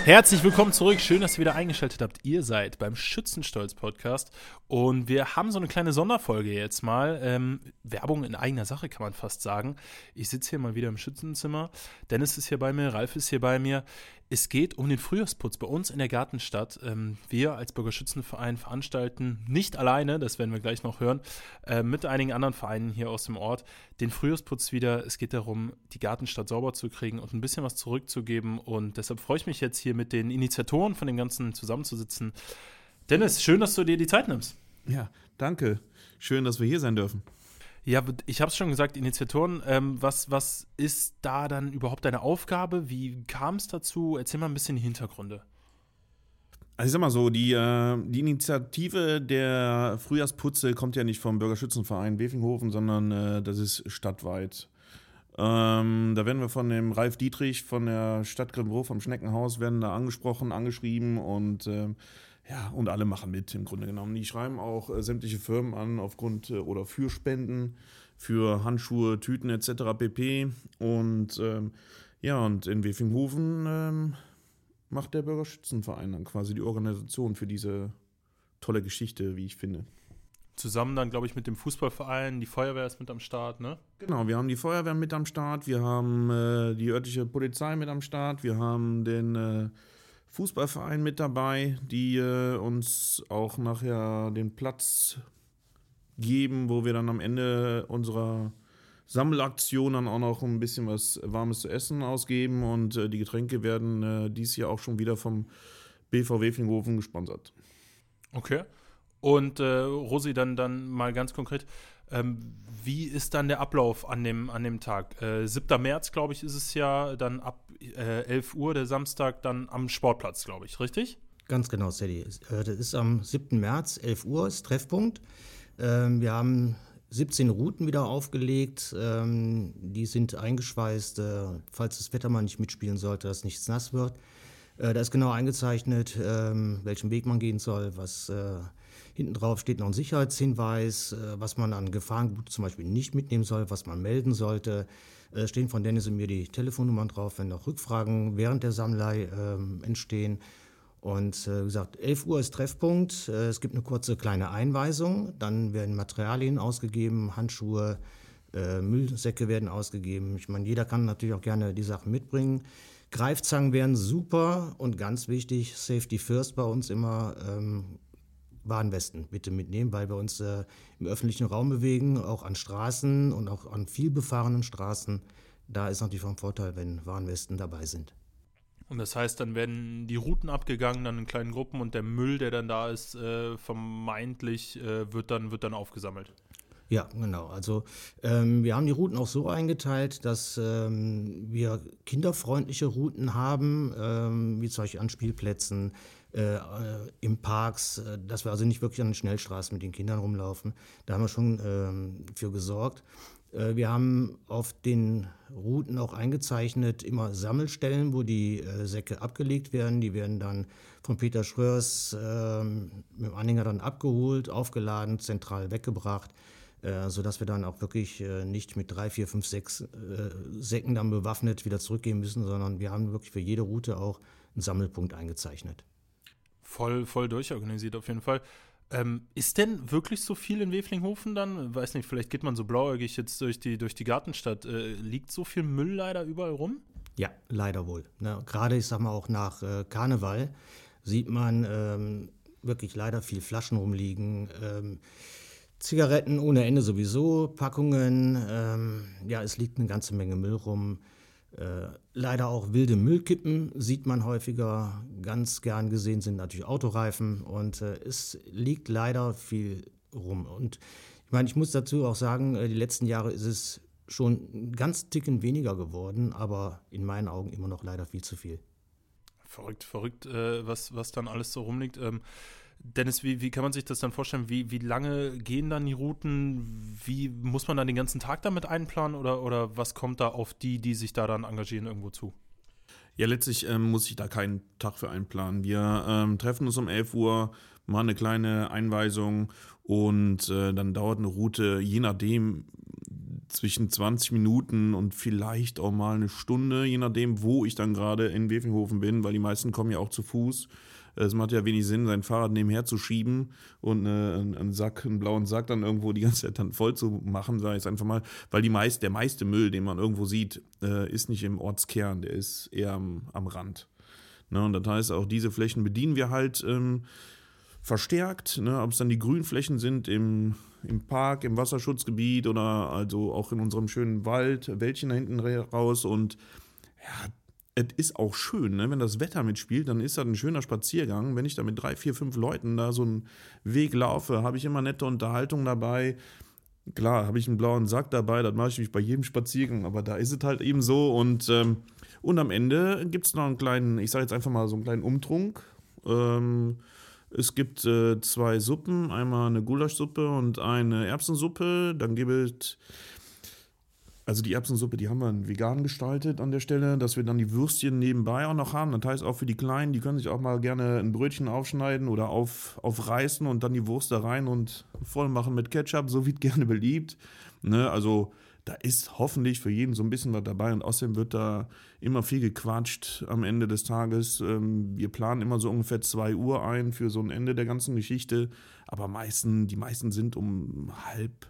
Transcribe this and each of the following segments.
Herzlich willkommen zurück. Schön, dass ihr wieder eingeschaltet habt. Ihr seid beim Schützenstolz-Podcast und wir haben so eine kleine Sonderfolge jetzt mal. Werbung in eigener Sache, kann man fast sagen. Ich sitze hier mal wieder im Schützenzimmer. Dennis ist hier bei mir, Ralf ist hier bei mir. Es geht um den Frühjahrsputz bei uns in der Gartenstadt. Wir als Bürgerschützenverein veranstalten nicht alleine, das werden wir gleich noch hören, mit einigen anderen Vereinen hier aus dem Ort den Frühjahrsputz wieder. Es geht darum, die Gartenstadt sauber zu kriegen und ein bisschen was zurückzugeben. Und deshalb freue ich mich jetzt hier mit den Initiatoren von dem Ganzen zusammenzusitzen. Dennis, schön, dass du dir die Zeit nimmst. Ja, danke. Schön, dass wir hier sein dürfen. Ja, ich habe es schon gesagt, Initiatoren, was ist da dann überhaupt deine Aufgabe? Wie kam es dazu? Erzähl mal ein bisschen die Hintergründe. Also ich sag mal so, die Initiative der Frühjahrsputze kommt ja nicht vom Bürgerschützenverein Wefinghofen, sondern das ist stadtweit. Da werden wir von dem Ralf Dietrich von der Stadt Grimbrow vom Schneckenhaus werden da angesprochen, angeschrieben und und alle machen mit im Grunde genommen. Die schreiben auch sämtliche Firmen an aufgrund oder für Spenden, für Handschuhe, Tüten etc. pp. Und und in Wefinghofen macht der Bürgerschützenverein dann quasi die Organisation für diese tolle Geschichte, wie ich finde. Zusammen dann, glaube ich, mit dem Fußballverein, die Feuerwehr ist mit am Start, ne? Genau, wir haben die Feuerwehr mit am Start, wir haben die örtliche Polizei mit am Start, wir haben den Fußballverein mit dabei, die uns auch nachher den Platz geben, wo wir dann am Ende unserer Sammelaktion dann auch noch ein bisschen was Warmes zu essen ausgeben und die Getränke werden dies Jahr auch schon wieder vom BV Wefinghofen gesponsert. Okay. Und Rosi, dann mal ganz konkret, wie ist dann der Ablauf an dem Tag? 7. März, glaube ich, ist es ja, dann ab 11 Uhr der Samstag dann am Sportplatz, glaube ich, richtig? Ganz genau, Sadie. Das ist am 7. März, 11 Uhr ist Treffpunkt. Wir haben 17 Routen wieder aufgelegt, die sind eingeschweißt, falls das Wetter mal nicht mitspielen sollte, dass nichts nass wird. Da ist genau eingezeichnet, welchen Weg man gehen soll, was hinten drauf steht noch ein Sicherheitshinweis, was man an Gefahrengut zum Beispiel nicht mitnehmen soll, was man melden sollte. Stehen von Dennis und mir die Telefonnummern drauf, wenn noch Rückfragen während der Sammlei entstehen. Und wie gesagt, 11 Uhr ist Treffpunkt. Es gibt eine kurze kleine Einweisung. Dann werden Materialien ausgegeben, Handschuhe, Müllsäcke werden ausgegeben. Ich meine, jeder kann natürlich auch gerne die Sachen mitbringen. Greifzangen wären super und ganz wichtig, Safety First bei uns immer, Warnwesten bitte mitnehmen, weil wir uns im öffentlichen Raum bewegen, auch an Straßen und auch an viel befahrenen Straßen. Da ist natürlich von Vorteil, wenn Warnwesten dabei sind. Und das heißt, dann werden die Routen abgegangen, dann in kleinen Gruppen und der Müll, der dann da ist, vermeintlich wird dann aufgesammelt. Ja, genau. Also wir haben die Routen auch so eingeteilt, dass wir kinderfreundliche Routen haben, wie zum Beispiel an Spielplätzen, im Parks, dass wir also nicht wirklich an den Schnellstraßen mit den Kindern rumlaufen. Da haben wir schon für gesorgt. Wir haben auf den Routen auch eingezeichnet immer Sammelstellen, wo die Säcke abgelegt werden. Die werden dann von Peter Schröers mit dem Anhänger dann abgeholt, aufgeladen, zentral weggebracht, sodass wir dann auch wirklich nicht mit 3, 4, 5, 6 Säcken dann bewaffnet wieder zurückgehen müssen, sondern wir haben wirklich für jede Route auch einen Sammelpunkt eingezeichnet. Voll durchorganisiert auf jeden Fall. Ist denn wirklich so viel in Weflinghofen dann? Weiß nicht, vielleicht geht man so blauäugig jetzt durch die Gartenstadt. Liegt so viel Müll leider überall rum? Ja, leider wohl. Ne? Gerade, ich sag mal, auch nach Karneval sieht man wirklich leider viel Flaschen rumliegen. Zigaretten ohne Ende sowieso, Packungen. Es liegt eine ganze Menge Müll rum. Leider auch wilde Müllkippen sieht man häufiger. Ganz gern gesehen sind natürlich Autoreifen und es liegt leider viel rum. Und ich meine, ich muss dazu auch sagen, die letzten Jahre ist es schon ein ganz Ticken weniger geworden, aber in meinen Augen immer noch leider viel zu viel. Verrückt, was dann alles so rumliegt. Dennis, wie kann man sich das dann vorstellen? Wie lange gehen dann die Routen? Wie muss man dann den ganzen Tag damit einplanen oder was kommt da auf die sich da dann engagieren, irgendwo zu? Ja, letztlich muss ich da keinen Tag für einplanen. Wir treffen uns um 11 Uhr, machen eine kleine Einweisung und dann dauert eine Route, je nachdem, zwischen 20 Minuten und vielleicht auch mal eine Stunde, je nachdem, wo ich dann gerade in Wefinghofen bin, weil die meisten kommen ja auch zu Fuß. Es macht ja wenig Sinn, sein Fahrrad nebenher zu schieben und einen blauen Sack dann irgendwo die ganze Zeit dann voll zu machen, sage ich jetzt einfach mal, weil der meiste Müll, den man irgendwo sieht, ist nicht im Ortskern, der ist eher am Rand. Ne, und das heißt, auch diese Flächen bedienen wir halt verstärkt, ne, ob es dann die Grünflächen sind im Park, im Wasserschutzgebiet oder also auch in unserem schönen Wäldchen da hinten raus. Und ja, es ist auch schön, ne? Wenn das Wetter mitspielt, dann ist das ein schöner Spaziergang. Wenn ich da mit 3, 4, 5 Leuten da so einen Weg laufe, habe ich immer nette Unterhaltung dabei. Klar, habe ich einen blauen Sack dabei, das mache ich bei jedem Spaziergang, aber da ist es halt eben so. Und am Ende gibt es noch einen kleinen, ich sage jetzt einfach mal so einen kleinen Umtrunk. Es gibt 2 Suppen, einmal eine Gulaschsuppe und eine Erbsensuppe. Dann gibt es, also die Erbsensuppe, die haben wir vegan gestaltet an der Stelle, dass wir dann die Würstchen nebenbei auch noch haben. Das heißt auch für die Kleinen, die können sich auch mal gerne ein Brötchen aufschneiden oder aufreißen und dann die Wurst da rein und voll machen mit Ketchup, so wie es gerne beliebt. Ne, also da ist hoffentlich für jeden so ein bisschen was dabei und außerdem wird da immer viel gequatscht am Ende des Tages. Wir planen immer so ungefähr 2 Uhr ein für so ein Ende der ganzen Geschichte, aber die meisten sind um halb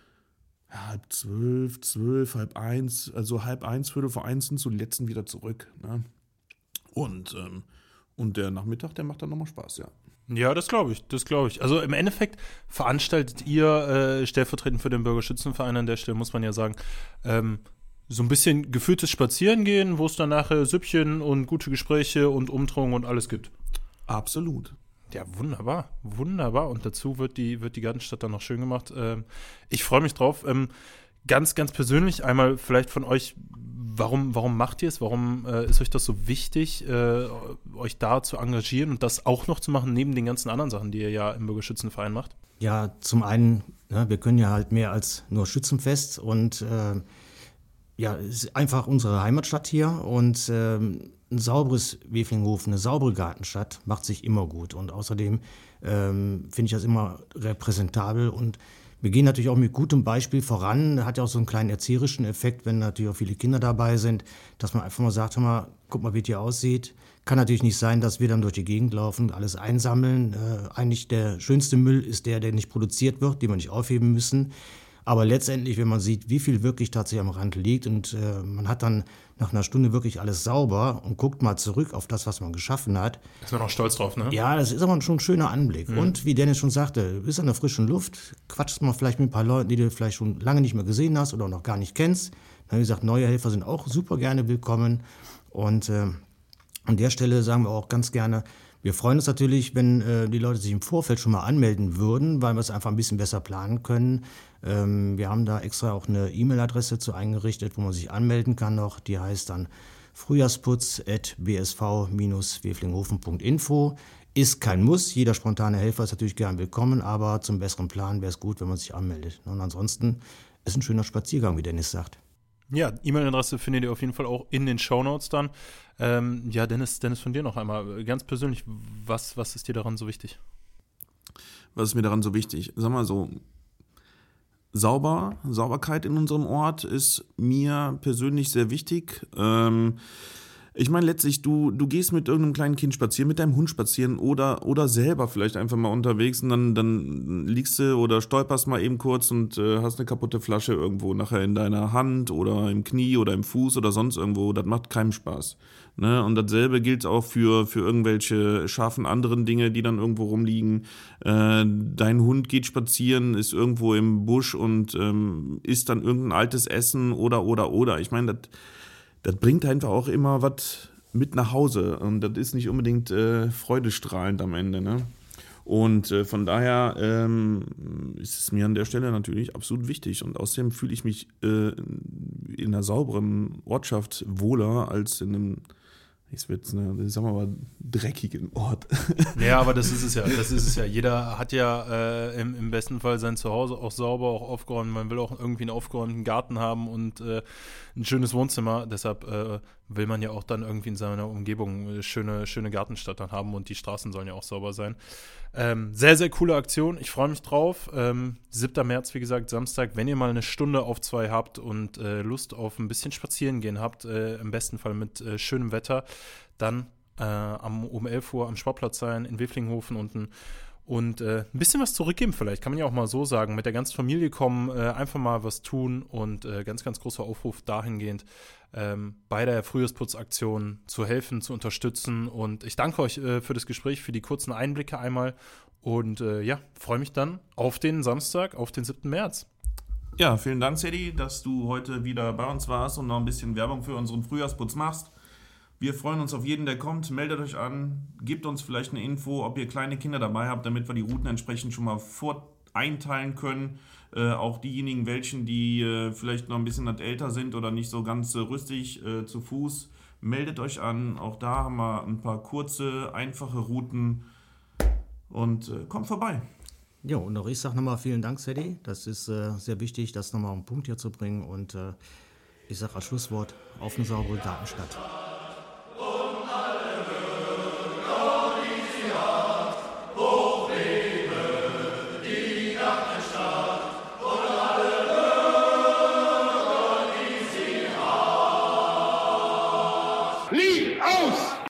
12, 12, halb 1, also halb 1, Viertel vor 1 sind so die letzten wieder zurück. Ne? Und der Nachmittag, der macht dann nochmal Spaß, ja. Ja, das glaube ich. Also im Endeffekt veranstaltet ihr stellvertretend für den Bürgerschützenverein an der Stelle, muss man ja sagen, so ein bisschen geführtes Spazierengehen, wo es dann nachher Süppchen und gute Gespräche und Umtrunk und alles gibt. Absolut. Ja, wunderbar. Und dazu wird die Gartenstadt dann noch schön gemacht. Ich freue mich drauf. Ganz, ganz persönlich einmal vielleicht von euch, warum macht ihr es? Warum ist euch das so wichtig, euch da zu engagieren und das auch noch zu machen, neben den ganzen anderen Sachen, die ihr ja im Bürgerschützenverein macht? Ja, zum einen, ne, wir können ja halt mehr als nur Schützenfest und ja, es ist einfach unsere Heimatstadt hier und ein sauberes Weflinghofen, eine saubere Gartenstadt macht sich immer gut und außerdem finde ich das immer repräsentabel und wir gehen natürlich auch mit gutem Beispiel voran. Hat ja auch so einen kleinen erzieherischen Effekt, wenn natürlich auch viele Kinder dabei sind, dass man einfach mal sagt, hör mal, guck mal, wie es hier aussieht. Kann natürlich nicht sein, dass wir dann durch die Gegend laufen, alles einsammeln. Eigentlich der schönste Müll ist der nicht produziert wird, den wir nicht aufheben müssen. Aber letztendlich, wenn man sieht, wie viel wirklich tatsächlich am Rand liegt und man hat dann nach einer Stunde wirklich alles sauber und guckt mal zurück auf das, was man geschaffen hat. Da ist man auch stolz drauf, ne? Ja, das ist aber schon ein schöner Anblick. Mhm. Und wie Dennis schon sagte, du bist an der frischen Luft, quatschst mal vielleicht mit ein paar Leuten, die du vielleicht schon lange nicht mehr gesehen hast oder noch gar nicht kennst. Wie gesagt, neue Helfer sind auch super gerne willkommen. Und an der Stelle sagen wir auch ganz gerne, wir freuen uns natürlich, wenn die Leute sich im Vorfeld schon mal anmelden würden, weil wir es einfach ein bisschen besser planen können. Wir haben da extra auch eine E-Mail-Adresse zu eingerichtet, wo man sich anmelden kann noch. Die heißt dann frühjahrsputz@bsv-weflinghofen.info. Ist kein Muss, jeder spontane Helfer ist natürlich gern willkommen, aber zum besseren Plan wäre es gut, wenn man sich anmeldet. Und ansonsten ist ein schöner Spaziergang, wie Dennis sagt. Ja, E-Mail-Adresse findet ihr auf jeden Fall auch in den Shownotes dann. Ja, Dennis, von dir noch einmal, ganz persönlich, was ist dir daran so wichtig? Was ist mir daran so wichtig? Sag mal so, Sauberkeit in unserem Ort ist mir persönlich sehr wichtig. Ich meine letztlich, du gehst mit irgendeinem kleinen Kind spazieren, mit deinem Hund spazieren oder selber vielleicht einfach mal unterwegs und dann liegst du oder stolperst mal eben kurz und hast eine kaputte Flasche irgendwo nachher in deiner Hand oder im Knie oder im Fuß oder sonst irgendwo. Das macht keinem Spaß. Ne? Und dasselbe gilt auch für irgendwelche scharfen anderen Dinge, die dann irgendwo rumliegen. Dein Hund geht spazieren, ist irgendwo im Busch und isst dann irgendein altes Essen oder. Ich meine, das bringt einfach auch immer was mit nach Hause und das ist nicht unbedingt freudestrahlend am Ende. Ne? Und von daher ist es mir an der Stelle natürlich absolut wichtig und außerdem fühle ich mich in einer sauberen Ortschaft wohler als in einem Das sagen wir mal, dreckigen Ort. Ja, aber das ist es ja. Jeder hat ja im besten Fall sein Zuhause auch sauber, auch aufgeräumt. Man will auch irgendwie einen aufgeräumten Garten haben und ein schönes Wohnzimmer. Deshalb will man ja auch dann irgendwie in seiner Umgebung eine schöne Gartenstadt dann haben und die Straßen sollen ja auch sauber sein. Sehr, sehr coole Aktion. Ich freue mich drauf. 7. März, wie gesagt, Samstag. Wenn ihr mal eine Stunde auf 2 habt und Lust auf ein bisschen spazieren gehen habt, im besten Fall mit schönem Wetter, dann um 11 Uhr am Sportplatz sein, in Weflinghofen unten und ein bisschen was zurückgeben vielleicht, kann man ja auch mal so sagen, mit der ganzen Familie kommen, einfach mal was tun und ganz, ganz großer Aufruf dahingehend, bei der Frühjahrsputzaktion zu helfen, zu unterstützen und ich danke euch für das Gespräch, für die kurzen Einblicke einmal und freue mich dann auf den Samstag, auf den 7. März. Ja, vielen Dank, Sadie, dass du heute wieder bei uns warst und noch ein bisschen Werbung für unseren Frühjahrsputz machst. Wir freuen uns auf jeden, der kommt. Meldet euch an, gebt uns vielleicht eine Info, ob ihr kleine Kinder dabei habt, damit wir die Routen entsprechend schon mal einteilen können. Auch diejenigen, die vielleicht noch ein bisschen älter sind oder nicht so ganz rüstig zu Fuß, meldet euch an. Auch da haben wir ein paar kurze, einfache Routen und kommt vorbei. Ja, und auch ich sage nochmal vielen Dank, Sadie. Das ist sehr wichtig, das nochmal auf den Punkt hier zu bringen. Und ich sage als Schlusswort, auf eine saubere Gartenstadt.